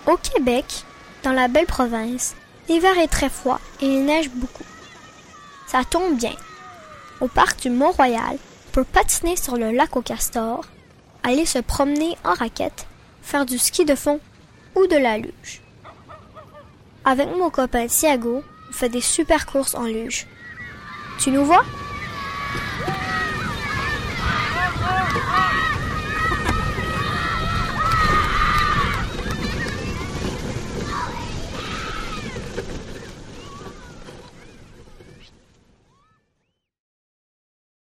Au Québec, dans la belle province, l'hiver est très froid et il neige beaucoup. Ça tombe bien. Au parc du Mont-Royal, on peut patiner sur le lac aux castors, aller se promener en raquette, faire du ski de fond ou de la luge. Avec mon copain Thiago, on fait des super courses en luge. Tu nous vois?